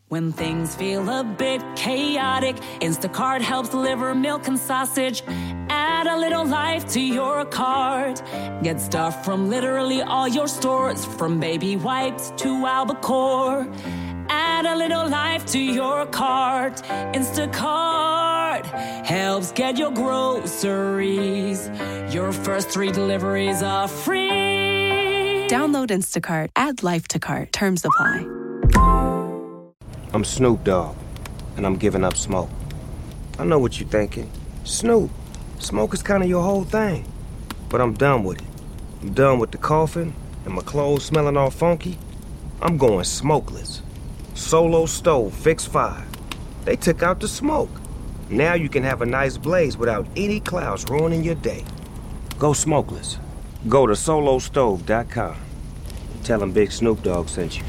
When things feel a bit chaotic, Instacart helps deliver milk and sausage. Add a little life to your cart. Get stuff from literally all your stores, from baby wipes to albacore. Add a little life to your cart. Instacart helps get your groceries. Your first 3 deliveries are free. Download Instacart. Add life to cart. Terms apply. I'm Snoop Dogg, and I'm giving up smoke. I know what you're thinking. Snoop, smoke is kind of your whole thing. But I'm done with it. I'm done with the coughing and my clothes smelling all funky. I'm going smokeless. Solo Stove Fix 5. They took out the smoke. Now you can have a nice blaze without any clouds ruining your day. Go smokeless. Go to solostove.com. Tell them Big Snoop Dogg sent you.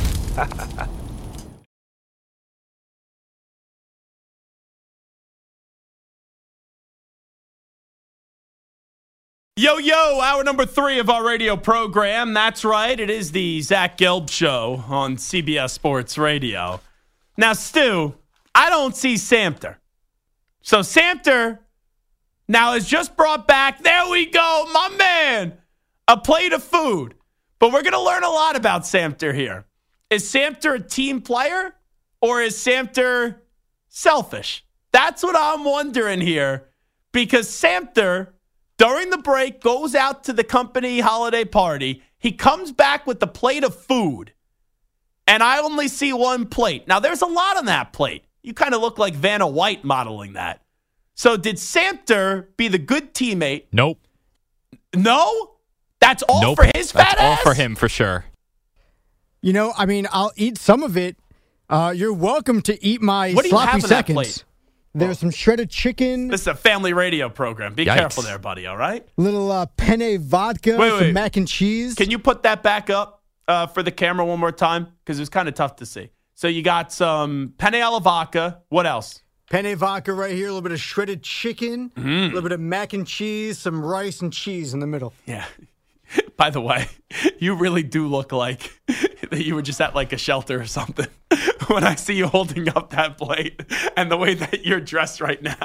Yo, hour number 3 of our radio program. That's right, it is the Zach Gelb Show on CBS Sports Radio. Now, Stu, I don't see Samter. So Samter now has just brought back, there we go, my man, a plate of food. But we're going to learn a lot about Samter here. Is Samter a team player or is Samter selfish? That's what I'm wondering here, because Samter, during the break, goes out to the company holiday party. He comes back with the plate of food, and I only see one plate. Now, there's a lot on that plate. You kind of look like Vanna White modeling that. So did Samter be the good teammate? Nope. No? That's all for his fat ass? That's all for him, for sure. You know, I mean, I'll eat some of it. You're welcome to eat my sloppy seconds. There's some shredded chicken. This is a family radio program. Be careful there, buddy, all right? Little penne vodka, some mac and cheese. Can you put that back up for the camera one more time? Because it was kind of tough to see. So you got some penne alla vodka. What else? Penne vodka right here, a little bit of shredded chicken, a little bit of mac and cheese, some rice and cheese in the middle. Yeah. By the way, you really do look like that you were just at like a shelter or something when I see you holding up that plate and the way that you're dressed right now.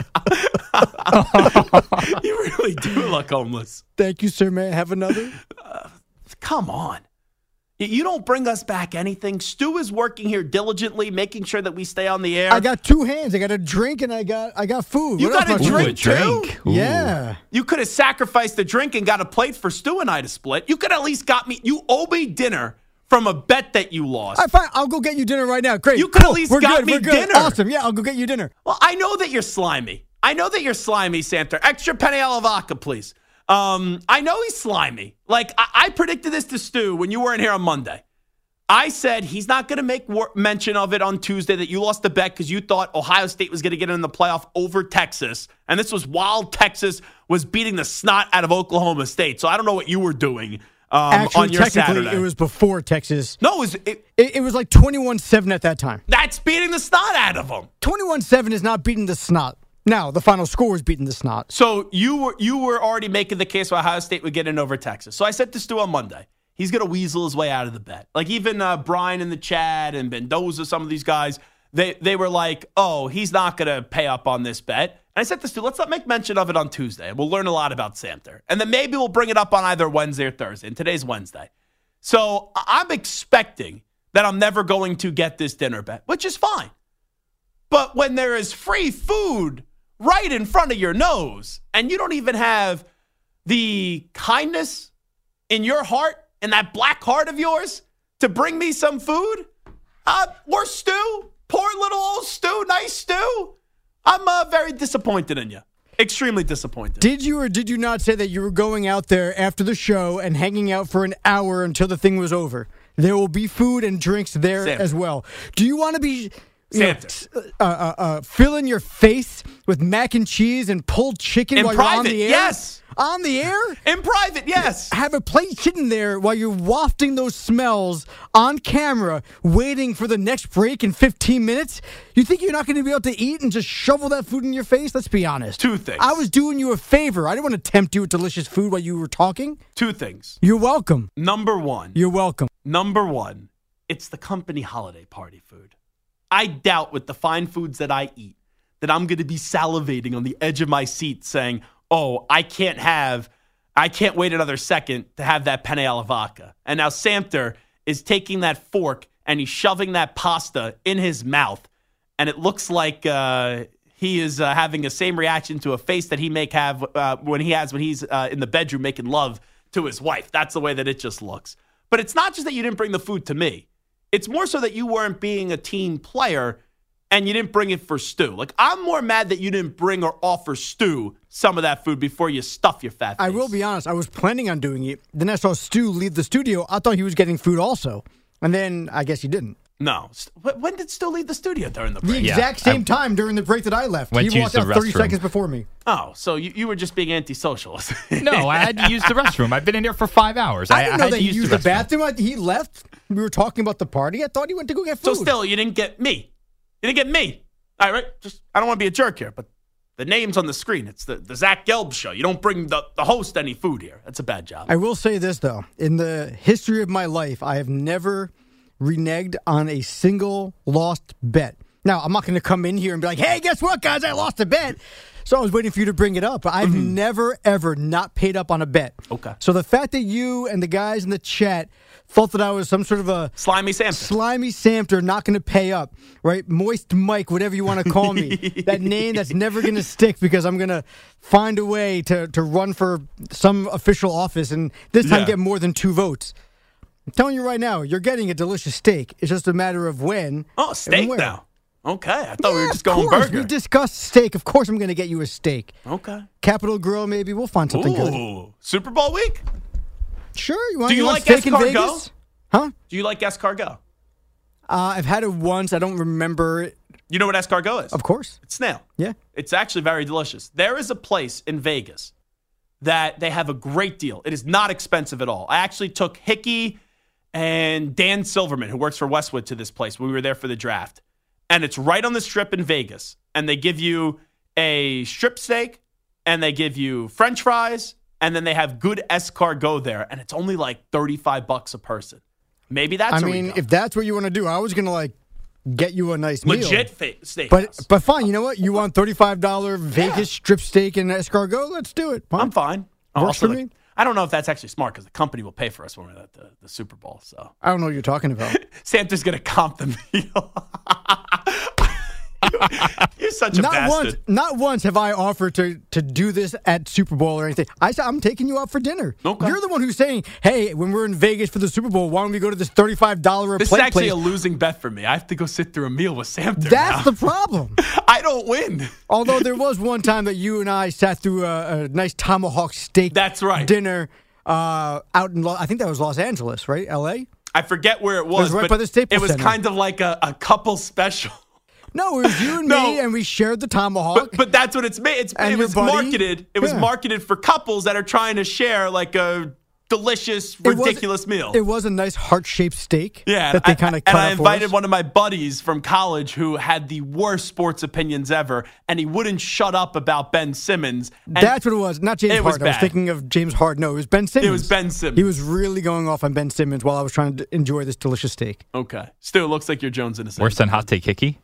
You really do look homeless. Thank you, sir. May I have another? Come on. You don't bring us back anything. Stu is working here diligently, making sure that we stay on the air. I got 2 hands. I got a drink and I got food. You got a drink too? Ooh. Yeah. You could have sacrificed the drink and got a plate for Stu and I to split. You could at least got me. You owe me dinner from a bet that you lost. All right, fine. I'll go get you dinner right now. Great. You could at least got me dinner. Awesome. Yeah, I'll go get you dinner. Well, I know that you're slimy. Samter. Extra penne alla vodka, please. I know he's slimy. Like, I predicted this to Stu when you weren't here on Monday. I said he's not going to make mention of it on Tuesday that you lost the bet because you thought Ohio State was going to get in the playoff over Texas. And this was while Texas was beating the snot out of Oklahoma State. So I don't know what you were doing Actually, on your technically, Saturday. it was before Texas. No, it was like 21-7 at that time. That's beating the snot out of them. 21-7 is not beating the snot. Now, the final score was beating the snot. So you were already making the case why Ohio State would get in over Texas. So I said to Stu on Monday, he's going to weasel his way out of the bet. Like even Brian in the chat and Mendoza, some of these guys, they were like, oh, he's not going to pay up on this bet. And I said to Stu, let's not make mention of it on Tuesday. We'll learn a lot about Samter. And then maybe we'll bring it up on either Wednesday or Thursday. And today's Wednesday. So I'm expecting that I'm never going to get this dinner bet, which is fine. But when there is free food right in front of your nose and you don't even have the kindness in your heart, in that black heart of yours, to bring me some food, or Stu, poor little old Stu, nice Stu, I'm very disappointed in you. Extremely disappointed. Did you or did you not say that you were going out there after the show and hanging out for an hour until the thing was over? There will be food and drinks there as well. Do you want to be filling your face with mac and cheese and pulled chicken in while private, you're on the air? Yes. On the air? In private, yes. Have a plate sitting there while you're wafting those smells on camera, waiting for the next break in 15 minutes? You think you're not going to be able to eat and just shovel that food in your face? Let's be honest. 2 things. I was doing you a favor. I didn't want to tempt you with delicious food while you were talking. 2 things. You're welcome. Number 1. You're welcome. Number 1 it's the company holiday party food. I doubt with the fine foods that I eat that I'm going to be salivating on the edge of my seat saying, oh, I can't wait another second to have that penne alla vodka. And now Samter is taking that fork and he's shoving that pasta in his mouth. And it looks like he is having the same reaction to a face that he may have when he's in the bedroom making love to his wife. That's the way that it just looks. But it's not just that you didn't bring the food to me. It's more so that you weren't being a team player and you didn't bring it for Stu. Like, I'm more mad that you didn't bring or offer Stu some of that food before you stuff your fat face. I will be honest. I was planning on doing it. Then I saw Stu leave the studio. I thought he was getting food also. And then I guess he didn't. No. When did Stu leave the studio during the break? The exact same time during the break that I left. He walked out 30 seconds before me. Oh, so you were just being antisocial. No, I had to use the restroom. I've been in here for 5 hours. I didn't know had that to he use used the bathroom. He left. We were talking about the party. I thought he went to go get food. So still, you didn't get me. You didn't get me. All right? I don't want to be a jerk here, but the name's on the screen. It's the Zach Gelb show. You don't bring the host any food here. That's a bad job. I will say this, though. In the history of my life, I have never reneged on a single lost bet. Now, I'm not going to come in here and be like, hey, guess what, guys? I lost a bet. So I was waiting for you to bring it up. But I've never, ever not paid up on a bet. Okay. So the fact that you and the guys in the chat thought that I was some sort of a Slimy Samter, not going to pay up, right? Moist Mike, whatever you want to call me. That name that's never going to stick because I'm going to find a way to run for some official office and this time get more than 2 votes. I'm telling you right now, you're getting a delicious steak. It's just a matter of when. Oh, steak now. Okay. I thought we were just of going course. burger. We discussed steak. Of course I'm going to get you a steak. Okay. Capitol Grill, maybe. We'll find something good. Super Bowl week? Sure. Do you like steak in escargot? Vegas? Huh? Do you like escargot? I've had it once. I don't remember it. You know what escargot is? Of course. It's snail. Yeah. It's actually very delicious. There is a place in Vegas that they have a great deal. It is not expensive at all. I actually took Hickey and Dan Silverman, who works for Westwood, to this place when we were there for the draft. And it's right on the strip in Vegas. And they give you a strip steak, and they give you French fries, and then they have good escargot there. And it's only like $35 a person. Maybe that's where we go. If that's what you want to do, I was going to get you a nice legit meal. steak. But fine, you know what? You want $35 Vegas strip steak and escargot? Let's do it. I'm fine. Works for me. I don't know if that's actually smart because the company will pay for us when we're at the Super Bowl. So I don't know what you're talking about. Santa's going to comp the meal. You're such a bastard. Not once have I offered to do this at Super Bowl or anything. I said, I'm taking you out for dinner. Okay. You're the one who's saying, hey, when we're in Vegas for the Super Bowl, why don't we go to this $35 a plate This is actually place? a losing bet for me. I have to go sit through a meal with Samter. That's the problem. I don't win. Although there was one time that you and I sat through a nice tomahawk steak That's right. dinner out in, I think that was Los Angeles, right? L.A.? I forget where it was, right but by the Staples it was Center. kind of like a couple special. No, it was you and me, and we shared the tomahawk. But that's what it's made. It was marketed. It was marketed for couples that are trying to share like a delicious, ridiculous meal. It was a nice heart-shaped steak. Yeah, that they kind of cut and I up for invited us. one of my buddies from college who had the worst sports opinions ever, and he wouldn't shut up about Ben Simmons. That's what it was. Not James it was Harden. I was bad. thinking of James Harden. No, it was Ben Simmons. It was Ben Simmons. He was really going off on Ben Simmons while I was trying to enjoy this delicious steak. Okay. Stu, it looks like you're Jones in a second. Worse than Hot Take Hickey?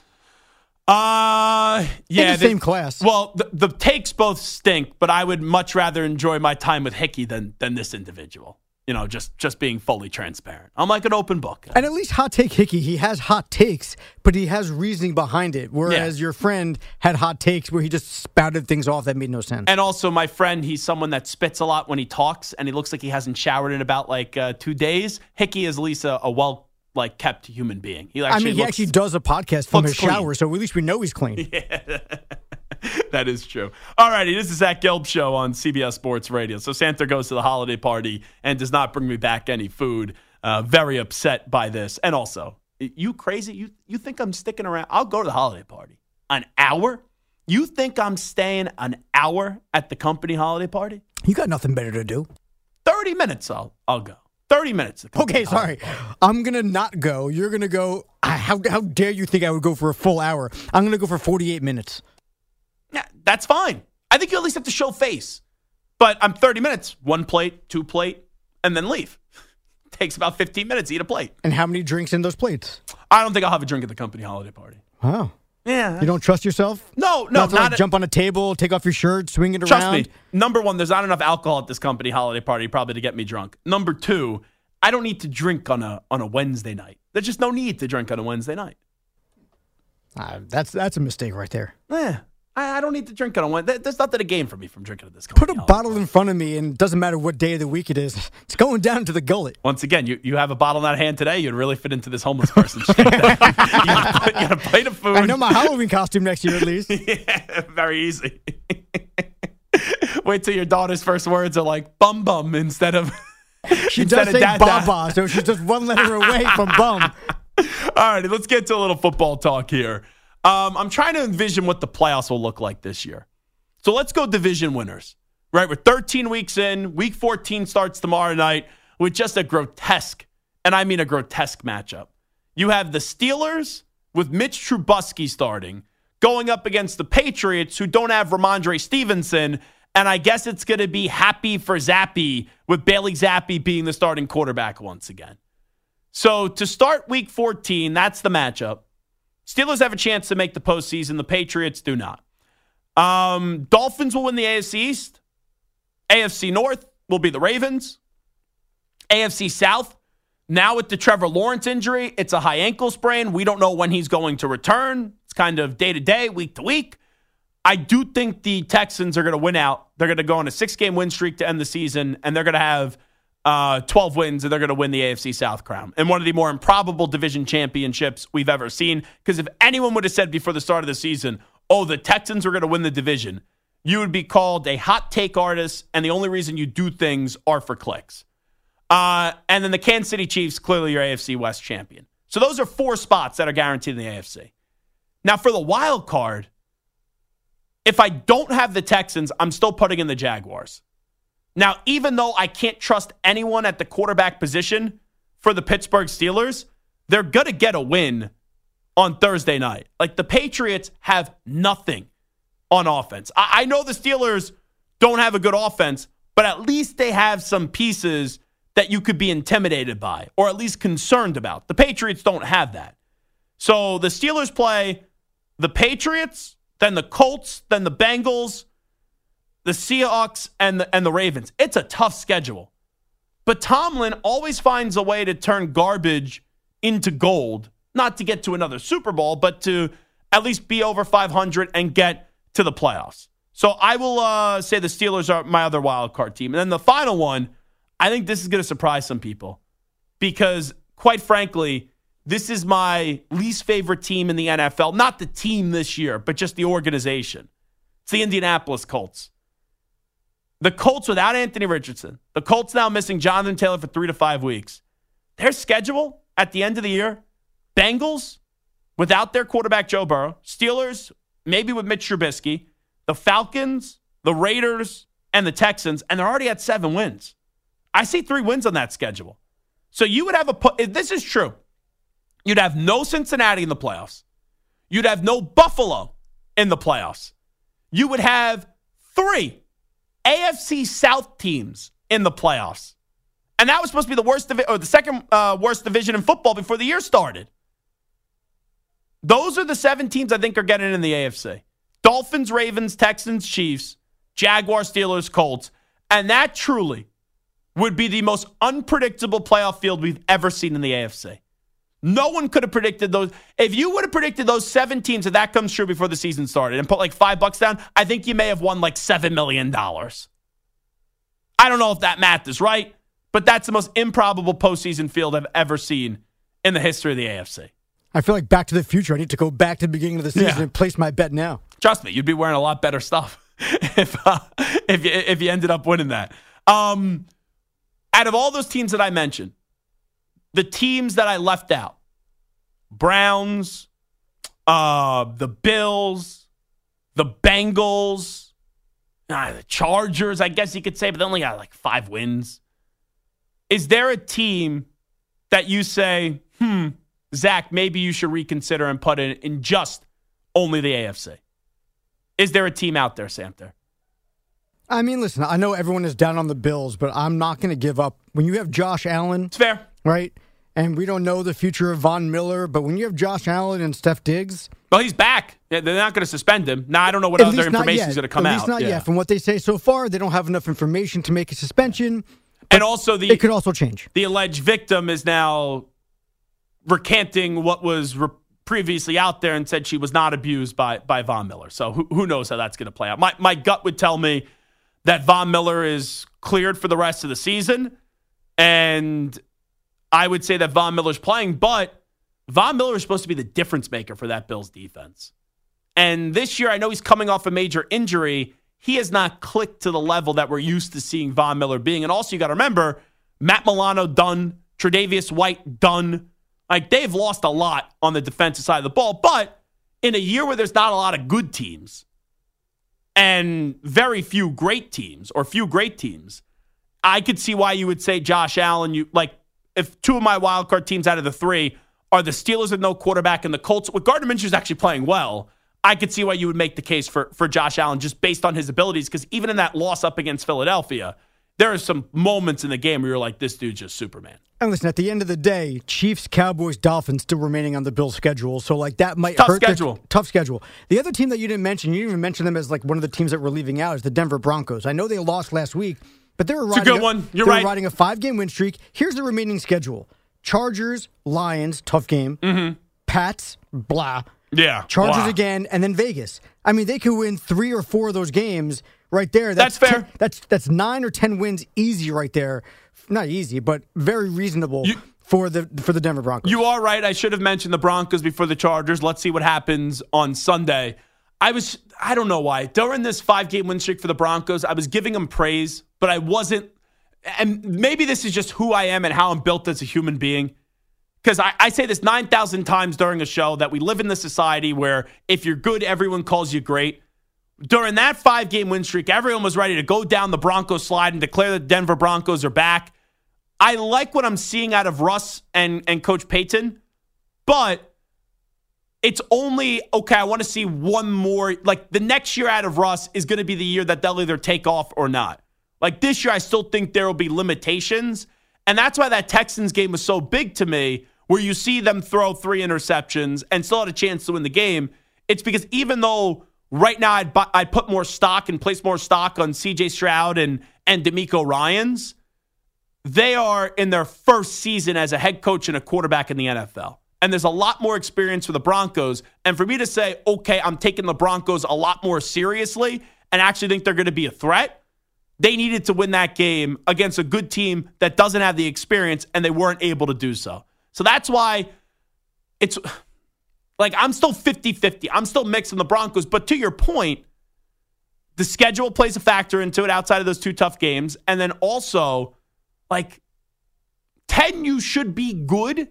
Yeah. In the same class. Well, the takes both stink, but I would much rather enjoy my time with Hickey than this individual. You know, just being fully transparent. I'm like an open book. And at least Hot Take Hickey, he has hot takes, but he has reasoning behind it. Whereas your friend had hot takes where he just spouted things off that made no sense. And also, my friend, he's someone that spits a lot when he talks, and he looks like he hasn't showered in about 2 days. Hickey is at least a well kept human being. He actually does a podcast from his clean. shower, so at least we know he's clean. Yeah. That is true. All righty, this is Zach Gelb Show on CBS Sports Radio. So Santa goes to the holiday party and does not bring me back any food. Very upset by this. And also, you crazy? You think I'm sticking around? I'll go to the holiday party. An hour? You think I'm staying an hour at the company holiday party? You got nothing better to do. 30 minutes I'll go. 30 minutes. Okay, sorry. I'm going to not go. You're going to go. How dare you think I would go for a full hour? I'm going to go for 48 minutes. Yeah, that's fine. I think you at least have to show face. But I'm 30 minutes. 1 plate, 2 plate, and then leave. takes about 15 minutes to eat a plate. And how many drinks in those plates? I don't think I'll have a drink at the company holiday party. Oh. Yeah. You don't trust yourself? No, Not to jump on a table, take off your shirt, swing it Trust around? me. Number one, there's not enough alcohol at this company holiday party probably to get me drunk. Number two, I don't need to drink on a Wednesday night. There's just no need to drink on a Wednesday night. That's a mistake right there. Yeah. I don't need to drink on a Wednesday. There's nothing to gain for me from drinking at this company. Put a bottle in front of me, and it doesn't matter what day of the week it is. It's going down to the gullet. Once again, you have a bottle in that hand today, you'd really fit into this homeless person. You got a plate of food. I know my Halloween costume next year at least. Yeah, very easy. Wait till your daughter's first words are like bum bum instead of She instead does of say dad, Baba, so she's just one letter away from bum. All right, let's get to a little football talk here. I'm trying to envision what the playoffs will look like this year. So let's go division winners. Right, we're 13 weeks in. Week 14 starts tomorrow night with just a grotesque, and I mean a grotesque matchup. You have the Steelers with Mitch Trubisky starting, going up against the Patriots who don't have Ramondre Stevenson, and I guess it's going to be happy for Zappe with Bailey Zappe being the starting quarterback once again. So to start week 14, that's the matchup. Steelers have a chance to make the postseason. The Patriots do not. Dolphins will win the AFC East. AFC North will be the Ravens. AFC South, now with the Trevor Lawrence injury, it's a high ankle sprain. We don't know when he's going to return. It's kind of day to day, week to week. I do think the Texans are going to win out. They're going to go on a 6-game win streak to end the season, and they're going to have 12 wins, and they're going to win the AFC South crown. And one of the more improbable division championships we've ever seen. Because if anyone would have said before the start of the season, oh, the Texans were going to win the division, you would be called a hot take artist, and the only reason you do things are for clicks. And then the Kansas City Chiefs, clearly your AFC West champion. So those are 4 spots that are guaranteed in the AFC. Now, for the wild card, if I don't have the Texans, I'm still putting in the Jaguars. Now, even though I can't trust anyone at the quarterback position for the Pittsburgh Steelers, they're going to get a win on Thursday night. Like, the Patriots have nothing on offense. I know the Steelers don't have a good offense, but at least they have some pieces that you could be intimidated by or at least concerned about. The Patriots don't have that. So the Steelers play the Patriots, then the Colts, then the Bengals, the Seahawks, and the Ravens. It's a tough schedule. But Tomlin always finds a way to turn garbage into gold, not to get to another Super Bowl, but to at least be over 500 and get to the playoffs. So I will say the Steelers are my other wild card team. And then the final one, I think this is going to surprise some people because, quite frankly, this is my least favorite team in the NFL. Not the team this year, but just the organization. It's the Indianapolis Colts. The Colts without Anthony Richardson. The Colts now missing Jonathan Taylor for 3 to 5 weeks. Their schedule at the end of the year, Bengals without their quarterback Joe Burrow. Steelers, maybe with Mitch Trubisky. The Falcons, the Raiders, and the Texans. And they're already at 7 wins. I see 3 wins on that schedule. So you would have if this is true, you'd have no Cincinnati in the playoffs. You'd have no Buffalo in the playoffs. You would have 3 AFC South teams in the playoffs. And that was supposed to be the worst or the second worst division in football before the year started. Those are the 7 teams I think are getting in the AFC. Dolphins, Ravens, Texans, Chiefs, Jaguars, Steelers, Colts. And that truly would be the most unpredictable playoff field we've ever seen in the AFC. No one could have predicted those. If you would have predicted those 7 teams, if that comes true before the season started and put like $5 down, I think you may have won like $7 million. I don't know if that math is right, but that's the most improbable postseason field I've ever seen in the history of the AFC. I feel like Back to the Future. I need to go back to the beginning of the season and place my bet now. Trust me, you'd be wearing a lot better stuff if you ended up winning that. Out of all those teams that I mentioned, the teams that I left out, Browns, the Bills, the Bengals, the Chargers, I guess you could say, but they only got like 5 wins. Is there a team that you say, Zach, maybe you should reconsider and put in just only the AFC? Is there a team out there, Samter? I mean, listen, I know everyone is down on the Bills, but I'm not going to give up. When you have Josh Allen, It's fair. right? And we don't know the future of Von Miller, but when you have Josh Allen and Steph Diggs, Well, he's back. Yeah, they're not going to suspend him. Now, I don't know what other information is going to come out. At least not yet. From what they say so far, they don't have enough information to make a suspension. And also, It could also change. The alleged victim is now recanting what was previously out there and said she was not abused by Von Miller. So who knows how that's going to play out. My gut would tell me that Von Miller is cleared for the rest of the season, and I would say that Von Miller's playing, but Von Miller is supposed to be the difference maker for that Bills defense. And this year, I know he's coming off a major injury. He has not clicked to the level that we're used to seeing Von Miller being. And also, you got to remember, Matt Milano done, Tre'Davious White done. Like, they've lost a lot on the defensive side of the ball. But in a year where there's not a lot of good teams and very few great teams or few great teams, I could see why you would say Josh Allen. If two of my wild card teams out of the three are the Steelers with no quarterback and the Colts, with Gardner Minshew's actually playing well, I could see why you would make the case for Josh Allen just based on his abilities, because even in that loss up against Philadelphia, there are some moments in the game where you're like, this dude's just Superman. And listen, at the end of the day, Chiefs, Cowboys, Dolphins still remaining on the Bills' schedule, so that might Tough hurt. Schedule. Tough schedule. The other team that you didn't mention, you didn't even mention them as like one of the teams that we're leaving out, is the Denver Broncos. I know they lost last week, but they were riding a good one. You're right. Riding a 5-game win streak. Here's the remaining schedule: Chargers, Lions, tough game. Mm-hmm. Pats, blah. Yeah. Chargers Wow. again, and then Vegas. I mean, they could win 3 or 4 of those games right there. That's fair. That's 9 or 10 wins easy right there. Not easy, but very reasonable for the Denver Broncos. You are right. I should have mentioned the Broncos before the Chargers. Let's see what happens on Sunday. I don't know why. During this 5-game win streak for the Broncos, I was giving them praise, but I wasn't. And maybe this is just who I am and how I'm built as a human being. Because I say this 9,000 times during a show that we live in this society where if you're good, everyone calls you great. During that 5-game win streak, everyone was ready to go down the Broncos slide and declare that Denver Broncos are back. I like what I'm seeing out of Russ and Coach Payton, but it's only, okay, I want to see one more. Like, the next year out of Russ is going to be the year that they'll either take off or not. Like, this year, I still think there will be limitations. And that's why that Texans game was so big to me, where you see them throw 3 interceptions and still had a chance to win the game. It's because even though right now I'd put more stock and place more stock on C.J. Stroud and DeMeco Ryans, they are in their first season as a head coach and a quarterback in the NFL. And there's a lot more experience for the Broncos. And for me to say, okay, I'm taking the Broncos a lot more seriously and actually think they're going to be a threat, they needed to win that game against a good team that doesn't have the experience, and they weren't able to do so. So that's why it's like I'm still 50-50. I'm still mixing the Broncos. But to your point, the schedule plays a factor into it outside of those 2 tough games. And then also, like, 10, you should be good.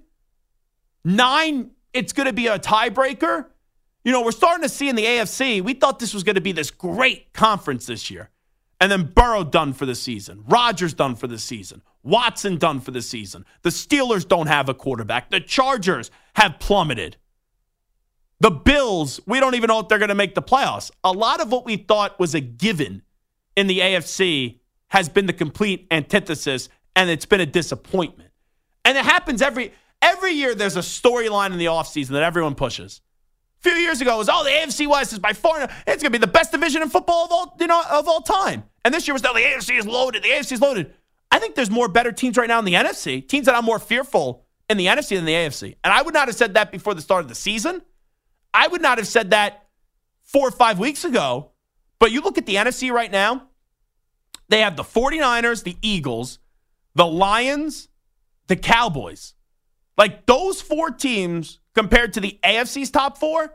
9, it's going to be a tiebreaker. You know, we're starting to see in the AFC, we thought this was going to be this great conference this year. And then Burrow done for the season. Rodgers done for the season. Watson done for the season. The Steelers don't have a quarterback. The Chargers have plummeted. The Bills, we don't even know if they're going to make the playoffs. A lot of what we thought was a given in the AFC has been the complete antithesis, and it's been a disappointment. And it happens every year. There's a storyline in the offseason that everyone pushes. A few years ago, it was, the AFC West is by far, it's going to be the best division in football of all time. And this year was, the AFC is loaded. The AFC is loaded. I think there's more better teams right now in the NFC, teams that I'm more fearful in the NFC than the AFC. And I would not have said that before the start of the season. I would not have said that 4 or 5 weeks ago. But you look at the NFC right now, they have the 49ers, the Eagles, the Lions, the Cowboys. Like, those 4 teams compared to the AFC's top 4,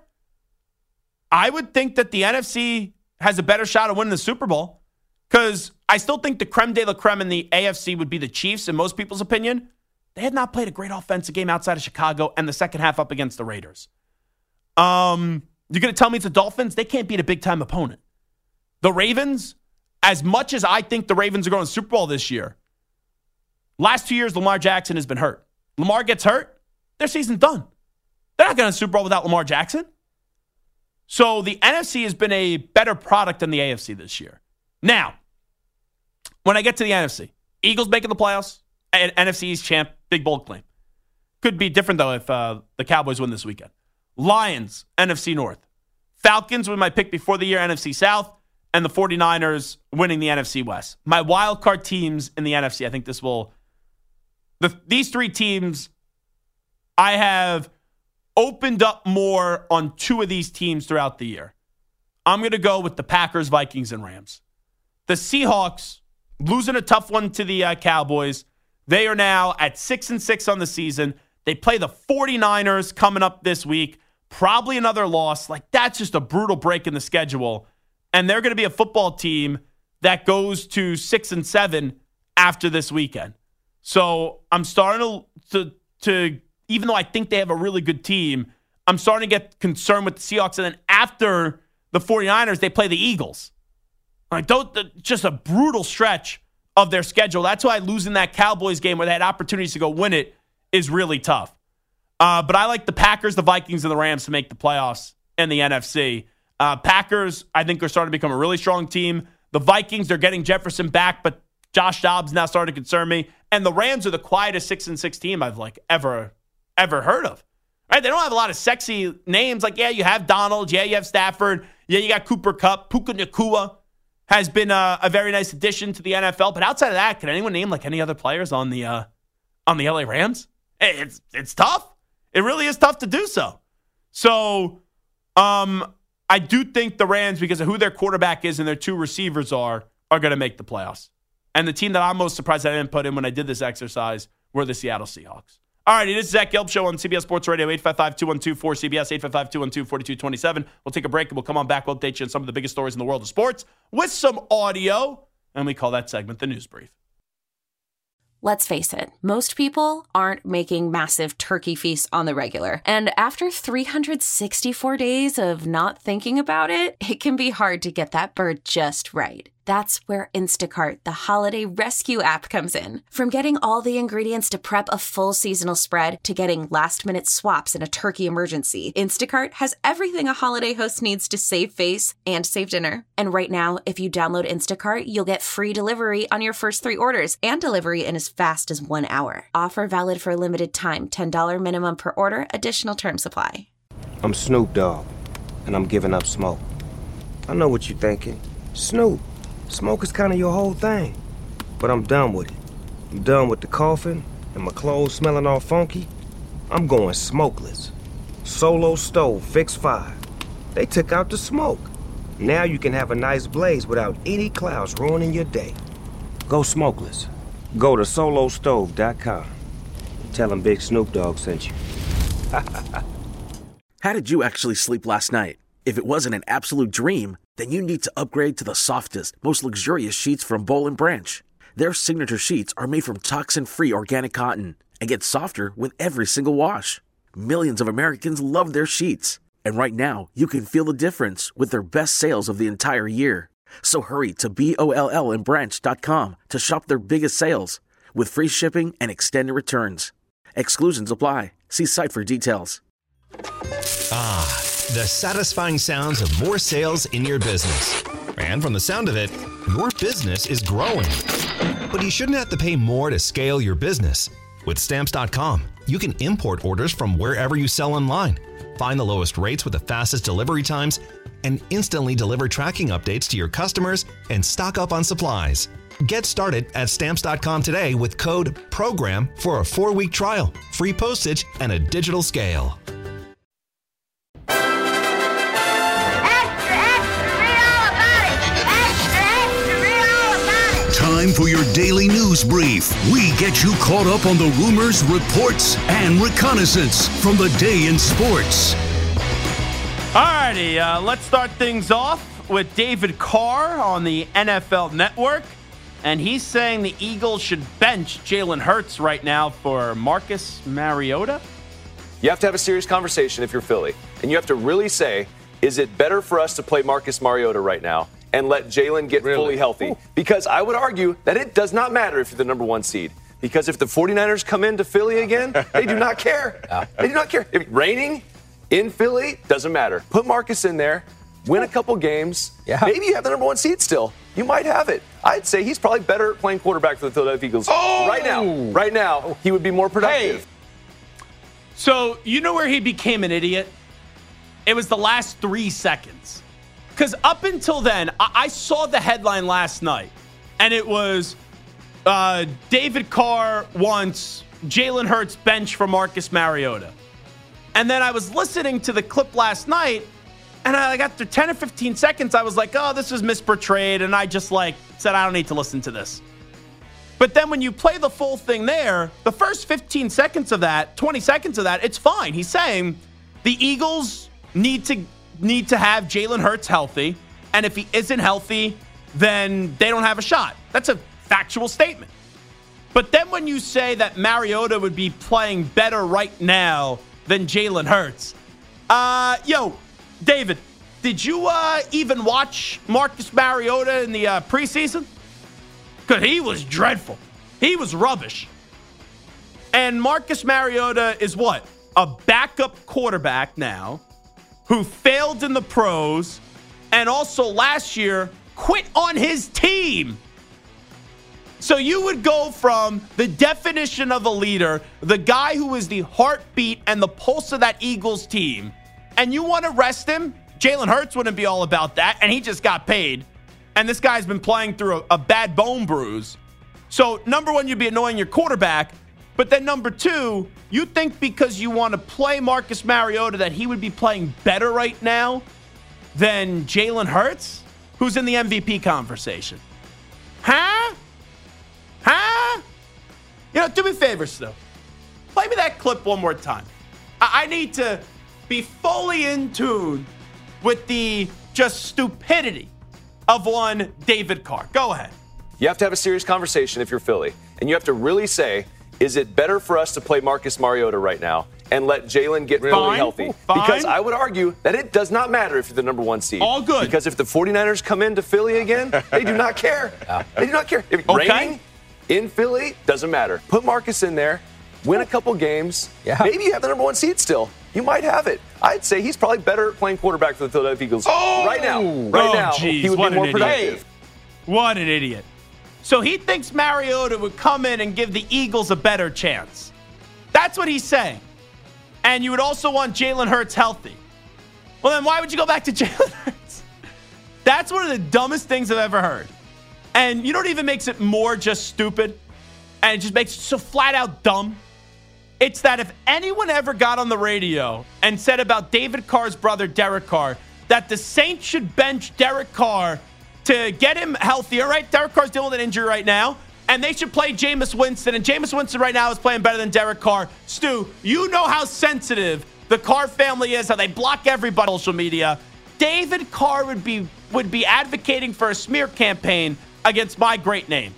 I would think that the NFC has a better shot of winning the Super Bowl, because I still think the creme de la creme in the AFC would be the Chiefs, in most people's opinion. They had not played a great offensive game outside of Chicago and the second half up against the Raiders. You're going to tell me it's the Dolphins? They can't beat a big-time opponent. The Ravens, as much as I think the Ravens are going to the Super Bowl this year, last 2 years, Lamar Jackson has been hurt. Lamar gets hurt, their season's done. They're not going to the Super Bowl without Lamar Jackson. So the NFC has been a better product than the AFC this year. Now, when I get to the NFC, Eagles making the playoffs, and NFC East champ, big bold claim. Could be different, though, if the Cowboys win this weekend. Lions, NFC North. Falcons with my pick before the year, NFC South. And the 49ers winning the NFC West. My wild card teams in the NFC, I think this will... These three teams, I have opened up more on two of these teams throughout the year. I'm going to go with the Packers, Vikings, and Rams. The Seahawks, losing a tough one to the Cowboys. They are now at 6-6 on the season. They play the 49ers coming up this week. Probably another loss. Like, that's just a brutal break in the schedule. And they're going to be a football team that goes to 6-7 after this weekend. So I'm starting to even though I think they have a really good team, I'm starting to get concerned with the Seahawks. And then after the 49ers, they play the Eagles. Like, just a brutal stretch of their schedule. That's why losing that Cowboys game where they had opportunities to go win it is really tough. But I like the Packers, the Vikings, and the Rams to make the playoffs in the NFC. Packers, I think, are starting to become a really strong team. The Vikings, they're getting Jefferson back, but Josh Dobbs now starting to concern me. And the Rams are the quietest 6-6 team I've ever heard of. Right? They don't have a lot of sexy names. Like, yeah, you have Donald. Yeah, you have Stafford. Yeah, you got Cooper Kupp. Puka Nacua has been a very nice addition to the NFL. But outside of that, can anyone name any other players on the LA Rams? It's tough. It really is tough to do so. So, I do think the Rams, because of who their quarterback is and their two receivers are going to make the playoffs. And the team that I'm most surprised I didn't put in when I did this exercise were the Seattle Seahawks. All right, it is Zach Gelb Show on CBS Sports Radio, 855-212-4CBS, 855-212-4227. We'll take a break and we'll come on back. We'll update you on some of the biggest stories in the world of sports with some audio. And we call that segment the News Brief. Let's face it, most people aren't making massive turkey feasts on the regular. And after 364 days of not thinking about it, it can be hard to get that bird just right. That's where Instacart, the holiday rescue app, comes in. From getting all the ingredients to prep a full seasonal spread to getting last-minute swaps in a turkey emergency, Instacart has everything a holiday host needs to save face and save dinner. And right now, if you download Instacart, you'll get free delivery on your first 3 orders and delivery in as fast as 1 hour. Offer valid for a limited time. $10 minimum per order. Additional terms apply. I'm Snoop Dogg, and I'm giving up smoke. I know what you're thinking. Snoop, smoke is kind of your whole thing. But I'm done with it. I'm done with the coughing and my clothes smelling all funky. I'm going smokeless. Solo Stove Fix 5. They took out the smoke. Now you can have a nice blaze without any clouds ruining your day. Go smokeless. Go to solostove.com. Tell them Big Snoop Dogg sent you. How did you actually sleep last night? If it wasn't an absolute dream, then you need to upgrade to the softest, most luxurious sheets from Boll & Branch. Their signature sheets are made from toxin-free organic cotton and get softer with every single wash. Millions of Americans love their sheets. And right now, you can feel the difference with their best sales of the entire year. So hurry to BOLLandbranch.com to shop their biggest sales with free shipping and extended returns. Exclusions apply. See site for details. Ah, the satisfying sounds of more sales in your business. And from the sound of it, your business is growing. But you shouldn't have to pay more to scale your business. With Stamps.com, you can import orders from wherever you sell online, find the lowest rates with the fastest delivery times, and instantly deliver tracking updates to your customers and stock up on supplies. Get started at Stamps.com today with code PROGRAM for a 4-week trial, free postage, and a digital scale. Time for your daily news brief. We get you caught up on the rumors, reports, and reconnaissance from the day in sports. Alrighty, let's start things off with David Carr on the NFL Network. And he's saying the Eagles should bench Jalen Hurts right now for Marcus Mariota. You have to have a serious conversation if you're Philly. And you have to really say, is it better for us to play Marcus Mariota right now and let Jalen get fully healthy? Because I would argue that it does not matter if you're the number 1 seed. Because if the 49ers come into Philly again, they do not care. They do not care. If raining in Philly, doesn't matter. Put Marcus in there, win a couple games. Yeah. Maybe you have the number 1 seed still. you might have it. I'd say he's probably better at playing quarterback for the Philadelphia Eagles right now. Right now, he would be more productive. Hey. So, you know where he became an idiot? It was the last 3 seconds. Because up until then, I saw the headline last night, and it was David Carr wants Jalen Hurts bench for Marcus Mariota. And then I was listening to the clip last night, and I got through 10 or 15 seconds. I was like, oh, this is misportrayed. And I just said, I don't need to listen to this. But then when you play the full thing there, the first 15 seconds of that, 20 seconds of that, it's fine. He's saying the Eagles need to have Jalen Hurts healthy. And if he isn't healthy, then they don't have a shot. That's a factual statement. But then when you say that Mariota would be playing better right now than Jalen Hurts, David, did you even watch Marcus Mariota in the preseason? Because he was dreadful. He was rubbish. And Marcus Mariota is what? A backup quarterback now who failed in the pros and also last year quit on his team. So you would go from the definition of a leader, the guy who is the heartbeat and the pulse of that Eagles team, and you want to rest him? Jalen Hurts wouldn't be all about that, and he just got paid. And this guy's been playing through a bad bone bruise. So, number one, you'd be annoying your quarterback. But then number two, you think because you want to play Marcus Mariota that he would be playing better right now than Jalen Hurts, who's in the MVP conversation. Huh? Do me a favor, Stu. Play me that clip one more time. I need to be fully in tune with the just stupidity of one David Carr. Go ahead. You have to have a serious conversation if you're Philly. And you have to really say, is it better for us to play Marcus Mariota right now and let Jalen get fully healthy? Because I would argue that it does not matter if you're the number 1 seed. All good. Because if the 49ers come into Philly again, they do not care. They do not care. If raining in Philly, doesn't matter. Put Marcus in there, win a couple games. Yeah. Maybe you have the number 1 seed still. You might have it. I'd say he's probably better at playing quarterback for the Philadelphia Eagles right now. Right now, he would be more productive. What an idiot. So he thinks Mariota would come in and give the Eagles a better chance. That's what he's saying. And you would also want Jalen Hurts healthy. Well, then why would you go back to Jalen Hurts? That's one of the dumbest things I've ever heard. And you know what even makes it more just stupid? And it just makes it so flat out dumb? It's that if anyone ever got on the radio and said about David Carr's brother, Derek Carr, that the Saints should bench Derek Carr to get him healthier, right? Derek Carr's dealing with an injury right now, and they should play Jameis Winston, and Jameis Winston right now is playing better than Derek Carr. Stu, you know how sensitive the Carr family is, how they block everybody on social media. David Carr would be advocating for a smear campaign against my great name.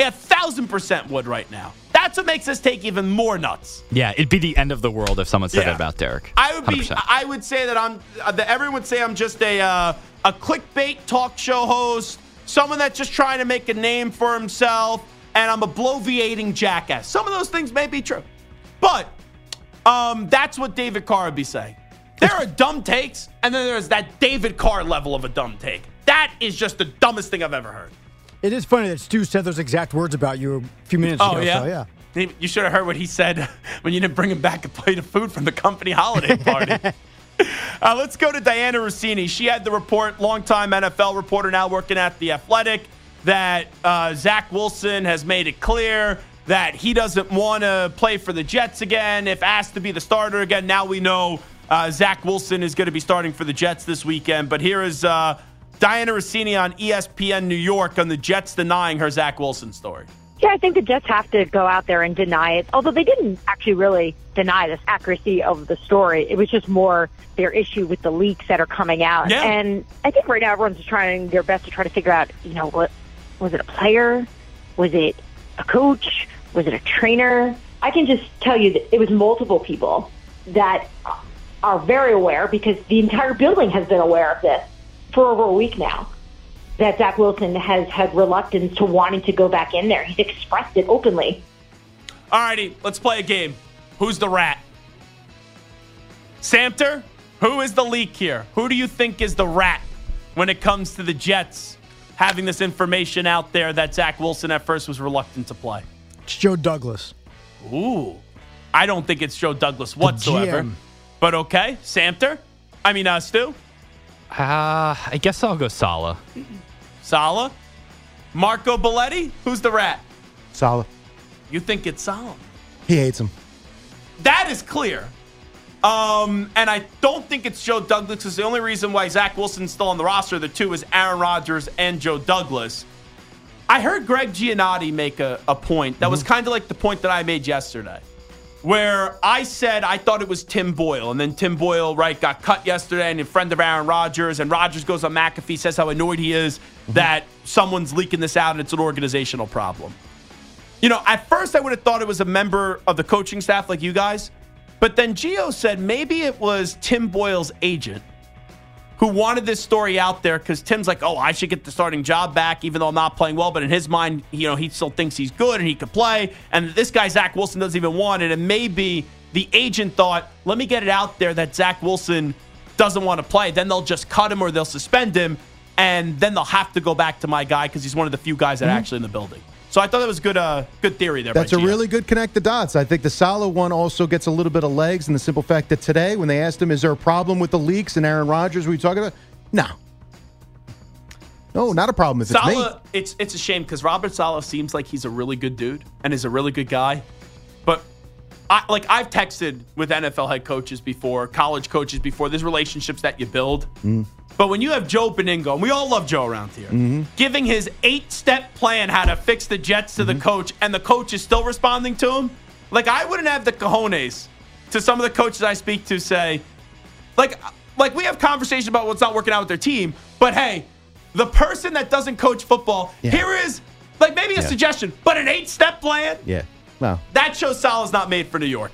1,000% would right now. That's what makes this take even more nuts. Yeah, it'd be the end of the world if someone said that about Derek. 100%. I would say that everyone would say I'm just a clickbait talk show host, someone that's just trying to make a name for himself, and I'm a bloviating jackass. Some of those things may be true, but that's what David Carr would be saying. There are dumb takes, and then there's that David Carr level of a dumb take. That is just the dumbest thing I've ever heard. It is funny that Stu said those exact words about you a few minutes ago. Oh, yeah? So, yeah. You should have heard what he said when you didn't bring him back a plate of food from the company holiday party. Let's go to Diana Rossini. She had the report, longtime NFL reporter, now working at The Athletic, that Zach Wilson has made it clear that he doesn't want to play for the Jets again. If asked to be the starter again, now we know Zach Wilson is going to be starting for the Jets this weekend. But here is Diana Rossini on ESPN New York on the Jets denying her Zach Wilson story. Yeah, I think the Jets have to go out there and deny it, although they didn't actually really deny the accuracy of the story. It was just more their issue with the leaks that are coming out. Yeah. And I think right now everyone's trying their best to try to figure out, what was it, a player? Was it a coach? Was it a trainer? I can just tell you that it was multiple people that are very aware, because the entire building has been aware of this for over a week now, that Zach Wilson has had reluctance to wanting to go back in there. He's expressed it openly. All righty, let's play a game. Who's the rat? Samter, who is the leak here? Who do you think is the rat when it comes to the Jets having this information out there that Zach Wilson at first was reluctant to play? It's Joe Douglas. Ooh. I don't think it's Joe Douglas whatsoever. GM. But okay. Stu? I guess I'll go Saleh. Saleh? Marco Belletti? Who's the rat? Saleh. You think it's Saleh? He hates him. That is clear. And I don't think it's Joe Douglas because the only reason why Zach Wilson's still on the roster, the two, is Aaron Rodgers and Joe Douglas. I heard Greg Giannotti make a point that was kind of like the point that I made yesterday, where I said I thought it was Tim Boyle, and then Tim Boyle, got cut yesterday, and a friend of Aaron Rodgers, and Rodgers goes on McAfee, says how annoyed he is that someone's leaking this out and it's an organizational problem. At first I would have thought it was a member of the coaching staff like you guys, but then Gio said maybe it was Tim Boyle's agent who wanted this story out there because Tim's like, I should get the starting job back even though I'm not playing well. But in his mind, he still thinks he's good and he could play. And this guy, Zach Wilson, doesn't even want it. And maybe the agent thought, let me get it out there that Zach Wilson doesn't want to play. Then they'll just cut him or they'll suspend him. And then they'll have to go back to my guy because he's one of the few guys that are actually in the building. So I thought that was good theory there. That's a really good connect the dots. I think the Saleh one also gets a little bit of legs in the simple fact that today, when they asked him, is there a problem with the leaks and Aaron Rodgers, were you talking about? No, not a problem if Saleh, it's me. It's a shame because Robert Saleh seems like he's a really good dude and is a really good guy. But I've texted with NFL head coaches before, college coaches before. There's relationships that you build. But when you have Joe Beningo, and we all love Joe around here, giving his 8-step plan how to fix the Jets to the coach, and the coach is still responding to him, I wouldn't have the cojones to some of the coaches I speak to say, we have conversations about what's not working out with their team, but hey, the person that doesn't coach football, here is maybe a suggestion, but an 8-step plan? Yeah. Well, that shows Saleh's not made for New York.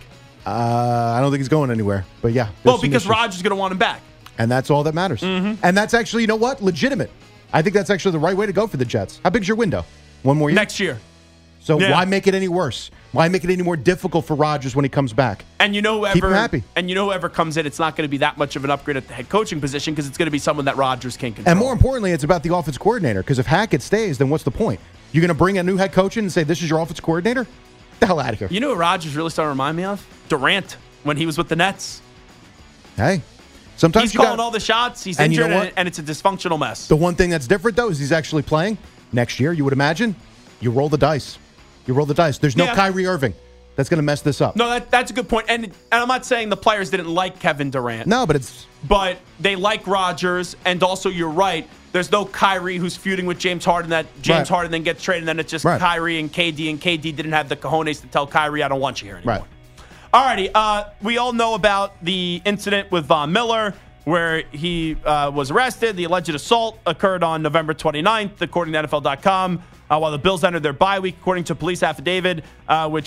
I don't think he's going anywhere, but yeah. Well, because Rodgers is going to want him back. And that's all that matters. And that's actually, legitimate. I think that's actually the right way to go for the Jets. How big's your window? One more year? Next year. So why make it any worse? Why make it any more difficult for Rodgers when he comes back? And whoever keep him happy. And whoever comes in, it's not going to be that much of an upgrade at the head coaching position because it's going to be someone that Rodgers can control. And more importantly, it's about the offense coordinator because if Hackett stays, then what's the point? You're going to bring a new head coach in and say, this is your offense coordinator? Get the hell out of here. You know what Rodgers really started to remind me of? Durant when he was with the Nets. Hey. Sometimes he's calling all the shots. He's injured, and it's a dysfunctional mess. The one thing that's different, though, is he's actually playing next year. You would imagine. You roll the dice. There's no Kyrie Irving that's going to mess this up. No, that's a good point. And I'm not saying the players didn't like Kevin Durant. No, but they like Rodgers, and also you're right. There's no Kyrie who's feuding with James Harden. That James Harden then gets traded, and then it's just Kyrie and KD didn't have the cojones to tell Kyrie, I don't want you here anymore. Right. Alrighty, we all know about the incident with Von Miller where he was arrested. The alleged assault occurred on November 29th, according to NFL.com, while the Bills entered their bye week, according to a police affidavit, which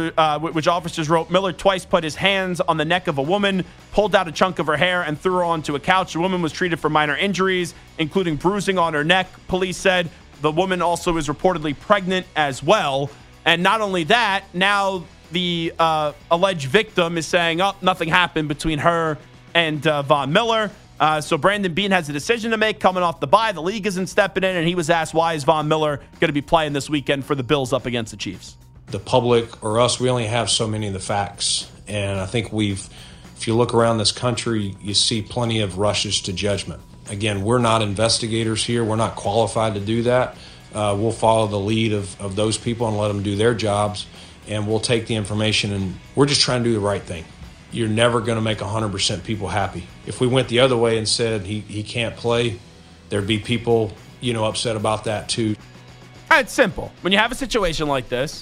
officers wrote, Miller twice put his hands on the neck of a woman, pulled out a chunk of her hair, and threw her onto a couch. The woman was treated for minor injuries, including bruising on her neck, police said. The woman also is reportedly pregnant as well. And not only that, now the alleged victim is saying, nothing happened between her and Von Miller. So Brandon Beane has a decision to make coming off the bye. The league isn't stepping in, and he was asked, why is Von Miller going to be playing this weekend for the Bills up against the Chiefs? The public or us, we only have so many of the facts. And I think if you look around this country, you see plenty of rushes to judgment. Again, we're not investigators here. We're not qualified to do that. We'll follow the lead of those people and let them do their jobs. And we'll take the information, and we're just trying to do the right thing. You're never going to make 100% people happy. If we went the other way and said he can't play, there'd be people, upset about that too. It's simple. When you have a situation like this,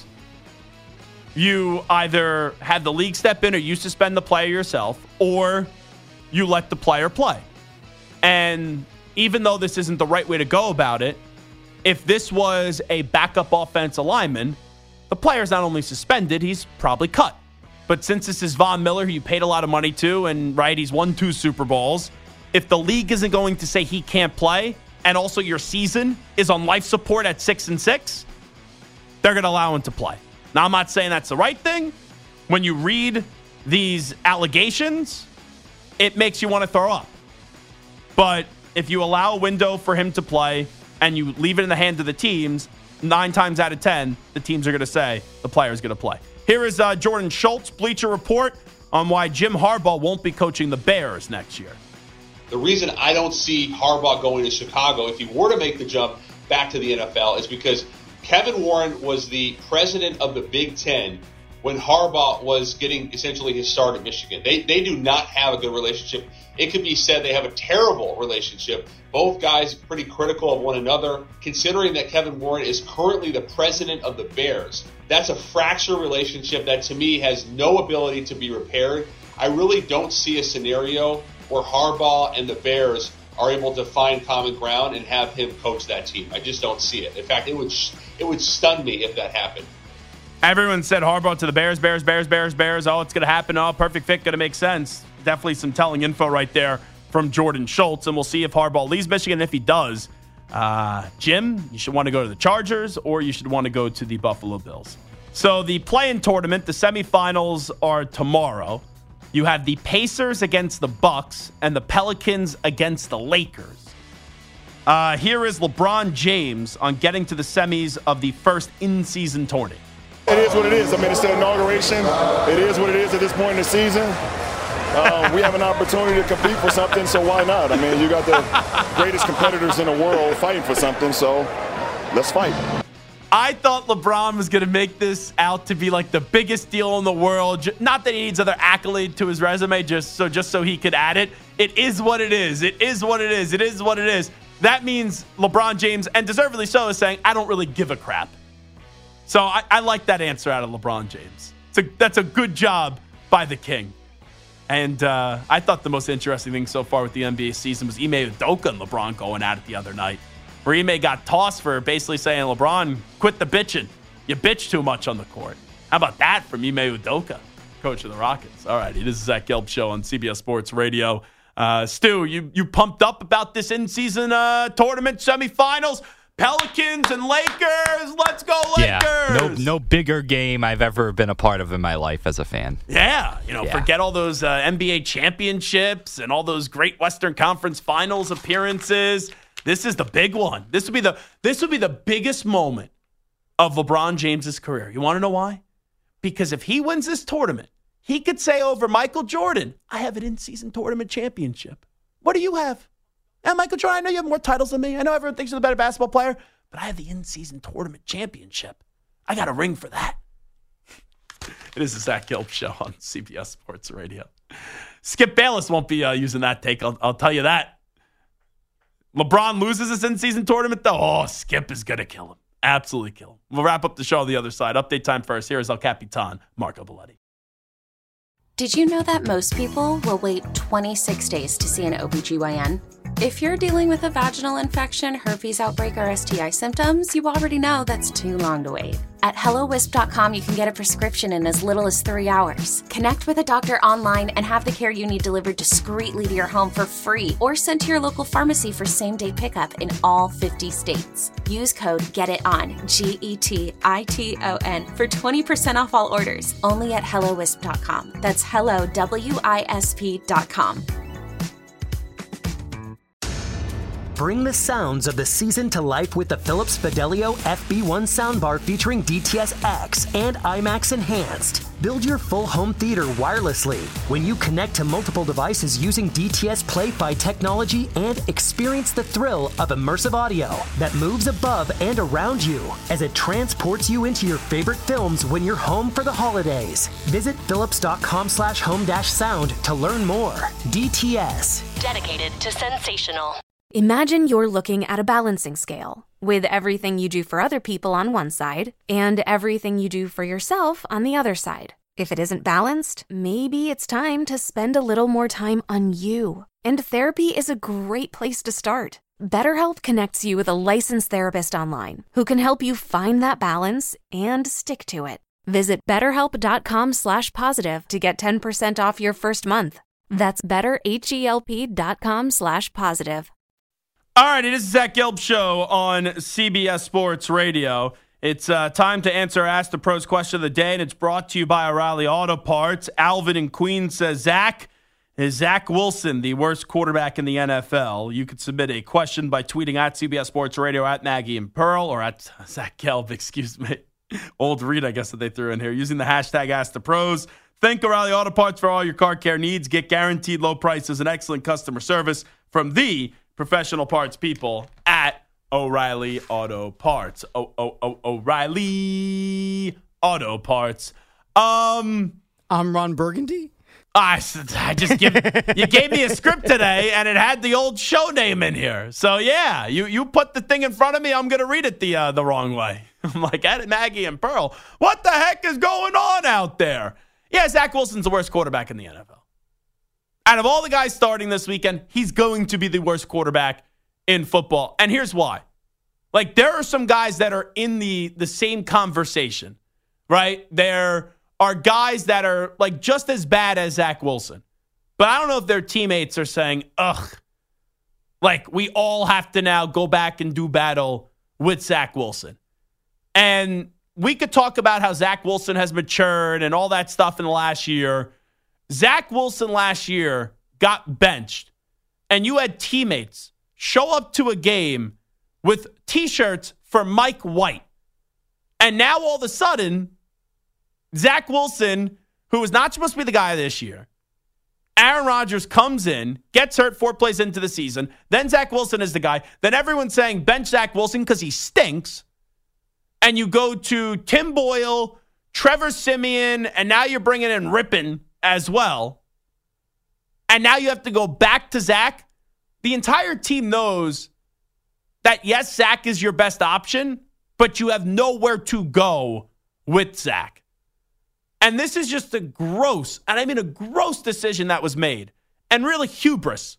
you either have the league step in or you suspend the player yourself, or you let the player play. And even though this isn't the right way to go about it, if this was a backup offensive lineman, the player's not only suspended, he's probably cut. But since this is Von Miller, who you paid a lot of money to, and he's won 2 Super Bowls, if the league isn't going to say he can't play, and also your season is on life support at 6-6, they're going to allow him to play. Now, I'm not saying that's the right thing. When you read these allegations, it makes you want to throw up. But if you allow a window for him to play, and you leave it in the hands of the teams, 9 times out of 10, the teams are going to say the player's going to play. Here is Jordan Schultz, Bleacher Report, on why Jim Harbaugh won't be coaching the Bears next year. The reason I don't see Harbaugh going to Chicago, if he were to make the jump back to the NFL, is because Kevin Warren was the president of the Big Ten when Harbaugh was getting essentially his start at Michigan. They do not have a good relationship. It could be said they have a terrible relationship. Both guys pretty critical of one another. Considering that Kevin Warren is currently the president of the Bears, that's a fractured relationship that to me has no ability to be repaired. I really don't see a scenario where Harbaugh and the Bears are able to find common ground and have him coach that team. I just don't see it. In fact, it would stun me if that happened. Everyone said Harbaugh to the Bears. Oh, it's going to happen. Oh, perfect fit. Going to make sense. Definitely some telling info right there from Jordan Schultz. And we'll see if Harbaugh leaves Michigan. If he does, Jim, you should want to go to the Chargers or you should want to go to the Buffalo Bills. So the play-in tournament, the semifinals are tomorrow. You have the Pacers against the Bucks and the Pelicans against the Lakers. Here is LeBron James on getting to the semis of the first in-season tournament. It is what it is. I mean, it's the inauguration. It is what it is at this point in the season. We have an opportunity to compete for something, so why not? I mean, you got the greatest competitors in the world fighting for something, so let's fight. I thought LeBron was going to make this out to be like the biggest deal in the world. Not that he needs other accolade to his resume, just so he could add it. It is what it is. It is what it is. It is what it is. That means LeBron James, and deservedly so, is saying, I don't really give a crap. So I like that answer out of LeBron James. That's a good job by the King. And I thought the most interesting thing so far with the NBA season was Ime Udoka and LeBron going at it the other night, where Ime got tossed for basically saying, LeBron, quit the bitching. You bitch too much on the court. How about that from Ime Udoka, coach of the Rockets? All righty, this is Zach Gelb Show on CBS Sports Radio. Stu, you pumped up about this in-season tournament semifinals? Pelicans and Lakers. Let's go, Lakers. Yeah, no bigger game I've ever been a part of in my life as a fan. Yeah, forget all those NBA championships and all those great Western Conference Finals appearances. This is the big one. This would be the biggest moment of LeBron James's career. You want to know why? Because if he wins this tournament, he could say over Michael Jordan, I have an in-season tournament championship. What do you have? And Michael Jordan, I know you have more titles than me. I know everyone thinks you're the better basketball player, but I have the in-season tournament championship. I got a ring for that. It is the Zach Gelb Show on CBS Sports Radio. Skip Bayless won't be using that take, I'll tell you that. LeBron loses this in-season tournament, though. Oh, Skip is going to kill him. Absolutely kill him. We'll wrap up the show on the other side. Update time first. Here is El Capitan, Marco Belletti. Did you know that most people will wait 26 days to see an OBGYN? If you're dealing with a vaginal infection, herpes outbreak, or STI symptoms, you already know that's too long to wait. At HelloWisp.com, you can get a prescription in as little as 3 hours. Connect with a doctor online and have the care you need delivered discreetly to your home for free or sent to your local pharmacy for same-day pickup in all 50 states. Use code GETITON, GETITON, for 20% off all orders, only at HelloWisp.com. That's HelloWisp.com. Bring the sounds of the season to life with the Philips Fidelio FB1 soundbar featuring DTS-X and IMAX Enhanced. Build your full home theater wirelessly when you connect to multiple devices using DTS Play-Fi technology and experience the thrill of immersive audio that moves above and around you as it transports you into your favorite films when you're home for the holidays. Visit philips.com/home-sound to learn more. DTS. Dedicated to sensational. Imagine you're looking at a balancing scale with everything you do for other people on one side and everything you do for yourself on the other side. If it isn't balanced, maybe it's time to spend a little more time on you. And therapy is a great place to start. BetterHelp connects you with a licensed therapist online who can help you find that balance and stick to it. Visit BetterHelp.com/positive to get 10% off your first month. That's BetterHelp.com/positive. All right, it is the Zach Gelb Show on CBS Sports Radio. It's time to answer Ask the Pros question of the day, and it's brought to you by O'Reilly Auto Parts. Alvin in Queens says, Zach, Is Zach Wilson the worst quarterback in the NFL? You could submit a question by tweeting at CBS Sports Radio, at Maggie and Pearl, or at Zach Gelb, excuse me. Old read, I guess, that they threw in here. Using the hashtag #AskThePros. Think O'Reilly Auto Parts for all your car care needs. Get guaranteed low prices and excellent customer service from the professional parts people at O'Reilly Auto Parts. O'Reilly Auto Parts. I'm Ron Burgundy. I just you gave me a script today, and it had the old show name in here. So yeah, you put the thing in front of me, I'm gonna read it the wrong way. I'm like, at it, Maggie and Pearl. What the heck is going on out there? Yeah, Zach Wilson's the worst quarterback in the NFL. Out of all the guys starting this weekend, he's going to be the worst quarterback in football, and here's why. Like, there are some guys that are in the same conversation, right? There are guys that are like just as bad as Zach Wilson. But I don't know if their teammates are saying, ugh, like we all have to now go back and do battle with Zach Wilson. And we could talk about how Zach Wilson has matured and all that stuff in the last year. Zach Wilson last year got benched, and you had teammates show up to a game with T-shirts for Mike White. And now all of a sudden, Zach Wilson, who was not supposed to be the guy this year, Aaron Rodgers comes in, gets hurt 4 plays into the season. Then Zach Wilson is the guy. Then everyone's saying bench Zach Wilson because he stinks. And you go to Tim Boyle, Trevor Siemian, and now you're bringing in Rippon as well. And now you have to go back to Zach. The entire team knows that, yes, Zach is your best option, but you have nowhere to go with Zach. And this is just a gross, and I mean a gross decision that was made, and really hubris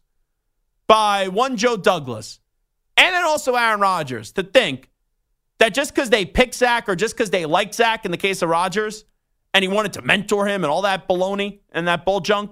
by one Joe Douglas and then also Aaron Rodgers to think that just because they pick Zach or just because they like Zach in the case of Rodgers and he wanted to mentor him and all that baloney and that bull junk,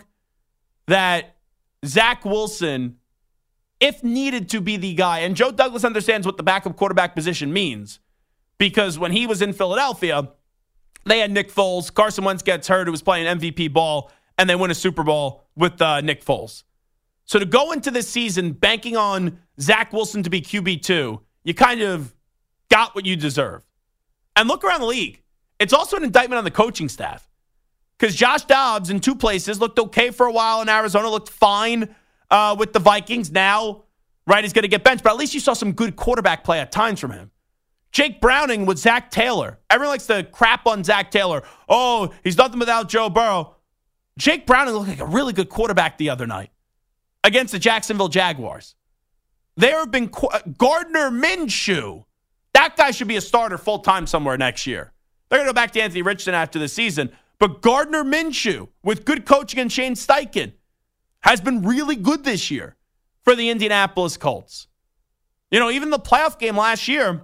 that Zach Wilson, if needed to be the guy, and Joe Douglas understands what the backup quarterback position means because when he was in Philadelphia, they had Nick Foles. Carson Wentz gets hurt, who was playing MVP ball, and they win a Super Bowl with Nick Foles. So to go into this season banking on Zach Wilson to be QB2, you kind of got what you deserve. And look around the league. It's also an indictment on the coaching staff because Josh Dobbs in 2 places looked okay for a while in Arizona, looked fine with the Vikings. Now, right, he's going to get benched, but at least you saw some good quarterback play at times from him. Jake Browning with Zach Taylor. Everyone likes to crap on Zach Taylor. Oh, he's nothing without Joe Burrow. Jake Browning looked like a really good quarterback the other night against the Jacksonville Jaguars. There have been Gardner Minshew. That guy should be a starter full-time somewhere next year. They're going to go back to Anthony Richardson after the season. But Gardner Minshew, with good coaching and Shane Steichen, has been really good this year for the Indianapolis Colts. You know, even the playoff game last year,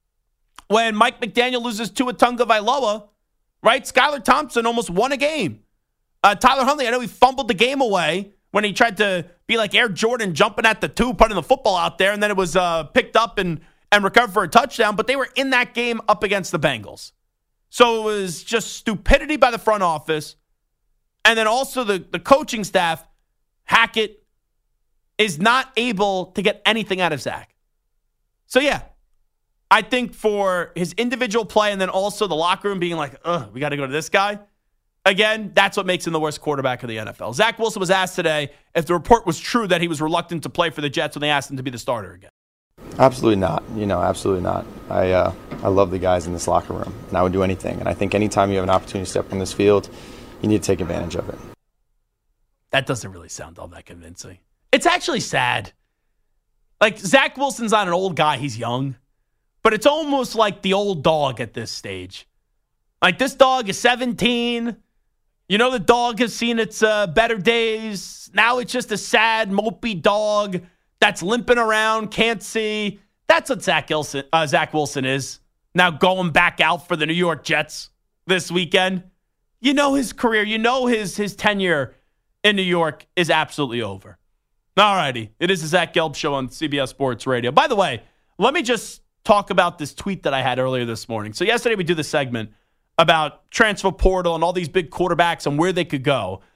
when Mike McDaniel loses to Tua Tagovailoa, right? Skylar Thompson almost won a game. Tyler Huntley, I know he fumbled the game away when he tried to be like Air Jordan jumping at the 2, putting the football out there, and then it was picked up and recovered for a touchdown, but they were in that game up against the Bengals. So it was just stupidity by the front office, and then also the coaching staff, Hackett, is not able to get anything out of Zach. So yeah, I think for his individual play and then also the locker room being like, we got to go to this guy. Again, that's what makes him the worst quarterback of the NFL. Zach Wilson was asked today if the report was true that he was reluctant to play for the Jets when they asked him to be the starter again. Absolutely not. Absolutely not. I love the guys in this locker room, and I would do anything. And I think anytime you have an opportunity to step on this field, you need to take advantage of it. That doesn't really sound all that convincing. It's actually sad. Like, Zach Wilson's not an old guy. He's young. But it's almost like the old dog at this stage. Like, this dog is 17. You know, the dog has seen its better days. Now it's just a sad, mopey dog that's limping around, can't see. That's what Zach Wilson is. Now going back out for the New York Jets this weekend. You know his career. You know his tenure in New York is absolutely over. All righty. It is the Zach Gelb Show on CBS Sports Radio. By the way, let me just talk about this tweet that I had earlier this morning. So yesterday we did the segment about transfer portal and all these big quarterbacks and where they could go.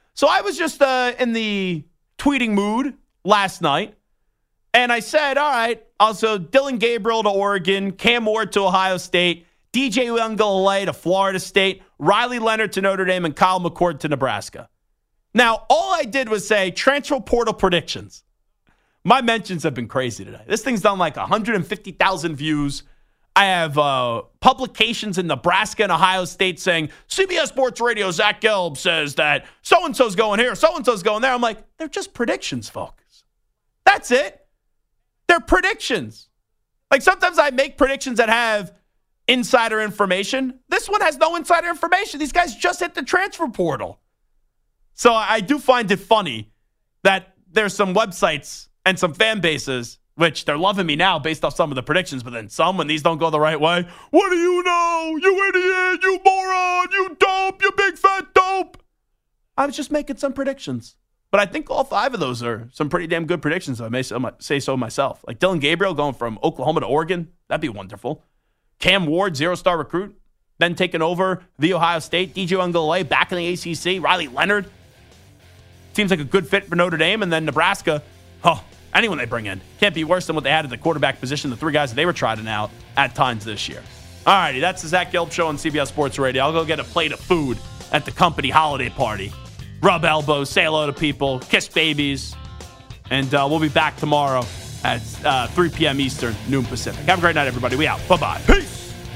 So I was just in the tweeting mood last night, and I said, all right, also Dylan Gabriel to Oregon, Cam Ward to Ohio State, DJ Uiagalelei to Florida State, Riley Leonard to Notre Dame, and Kyle McCord to Nebraska. Now, all I did was say transfer portal predictions. My mentions have been crazy today. This thing's done like 150,000 views. I have publications in Nebraska and Ohio State saying, CBS Sports Radio, Zach Gelb says that so-and-so's going here, so-and-so's going there. I'm like, they're just predictions, folks. That's it. They're predictions. Like sometimes I make predictions that have insider information. This one has no insider information. These guys just hit the transfer portal. So I do find it funny that there's some websites and some fan bases, which they're loving me now based off some of the predictions, but then some, when these don't go the right way, what do you know? You idiot, you moron, you dope, you big fat dope. I was just making some predictions. But I think all 5 of those are some pretty damn good predictions, if I may say so myself. Like Dylan Gabriel going from Oklahoma to Oregon, that'd be wonderful. Cam Ward, 0-star recruit, then taking over the Ohio State. DJ Uiagalelei back in the ACC. Riley Leonard seems like a good fit for Notre Dame. And then Nebraska, anyone they bring in can't be worse than what they had at the quarterback position, the 3 guys that they were trying out at times this year. All righty, that's the Zach Gelb Show on CBS Sports Radio. I'll go get a plate of food at the company holiday party. Rub elbows, say hello to people, kiss babies. And we'll be back tomorrow at 3 p.m. Eastern, noon Pacific. Have a great night, everybody. We out. Bye-bye. Peace.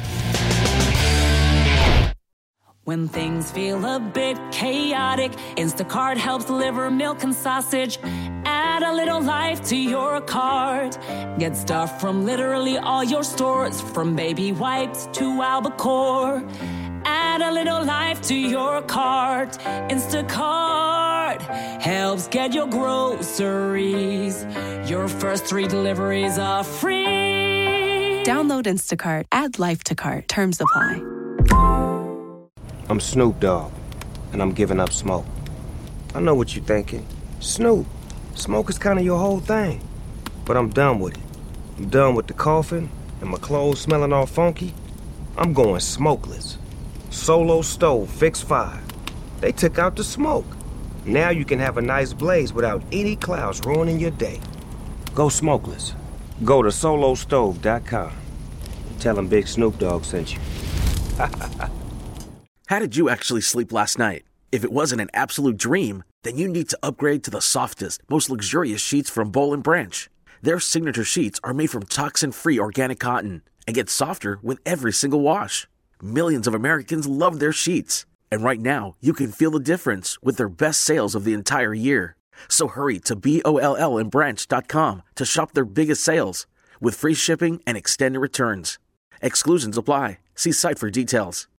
When things feel a bit chaotic, Instacart helps deliver milk and sausage. Add a little life to your cart. Get stuff from literally all your stores, from baby wipes to Albacore. Add a little life to your cart. Instacart helps get your groceries. Your first 3 deliveries are free. Download Instacart. Add life to cart. Terms apply. I'm Snoop Dogg, and I'm giving up smoke. I know what you're thinking. Snoop, smoke is kind of your whole thing. But I'm done with it. I'm done with the coughing and my clothes smelling all funky. I'm going smokeless. Solo Stove Fix 5. They took out the smoke. Now you can have a nice blaze without any clouds ruining your day. Go smokeless. Go to solostove.com. Tell them Big Snoop Dogg sent you. How did you actually sleep last night? If it wasn't an absolute dream, then you need to upgrade to the softest, most luxurious sheets from Boll & Branch. Their signature sheets are made from toxin-free organic cotton and get softer with every single wash. Millions of Americans love their sheets. And right now, you can feel the difference with their best sales of the entire year. So hurry to BOLLandbranch.com to shop their biggest sales with free shipping and extended returns. Exclusions apply. See site for details.